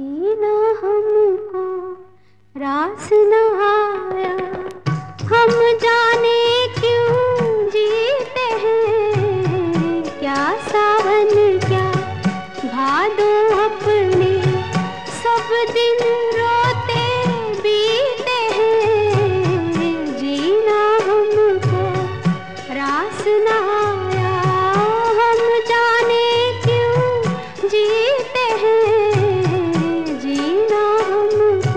जीना हमको रास न आया, हम जाने क्यों जीते हैं। क्या सावन क्या भादो अपने सब दिन रोते बीते हैं। जीना हमको रास न आया, हम जाने क्यों जीते हैं। जीना हमको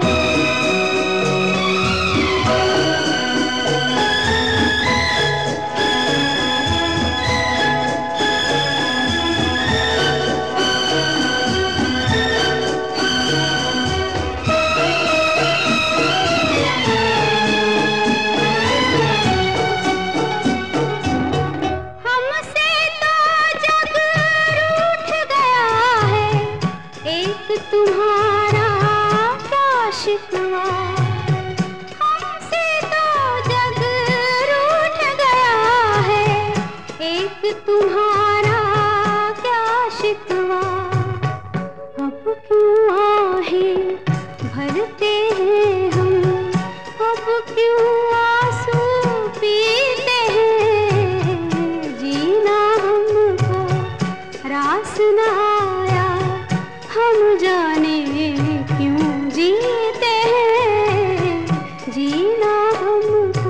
तुम्हारा क्या शिकवा, हमसे तो जग रूठ गया है। एक तुम्हारा क्या शिकवा, अब क्यों आहें भरते हैं हम, अब क्यों आंसू पीते हैं। जीना हमको रास न आया, हम जाने क्यों जीते हैं। जीना हमको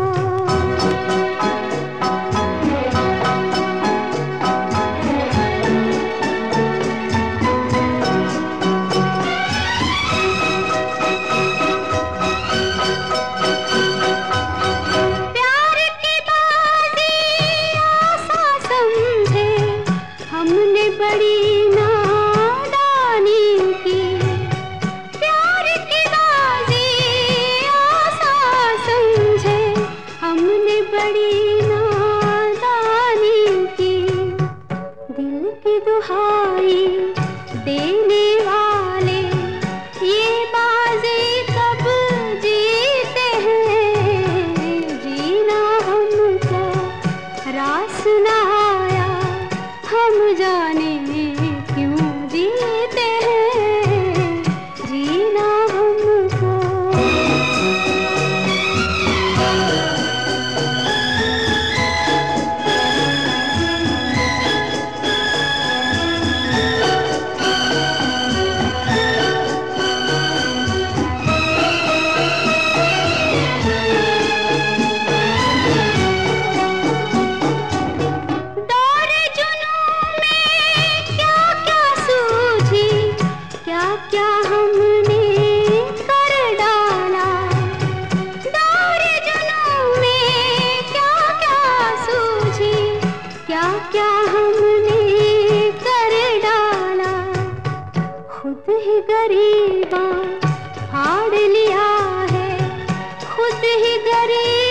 प्यार की बाजी आसा समझे हमने बड़ी बड़ी नादानी की। दिल की दुहाई देने वाले ये बाजी कब जीते हैं। जीना हमको रास न आया, हम जाने क्यों जीते हैं। जीना हमको क्या हमने कर डाला। दौरे जुनून में क्या क्या सूझी, क्या क्या हमने कर डाला। खुद ही गरीबा फाड़ लिया है, खुद ही गरीब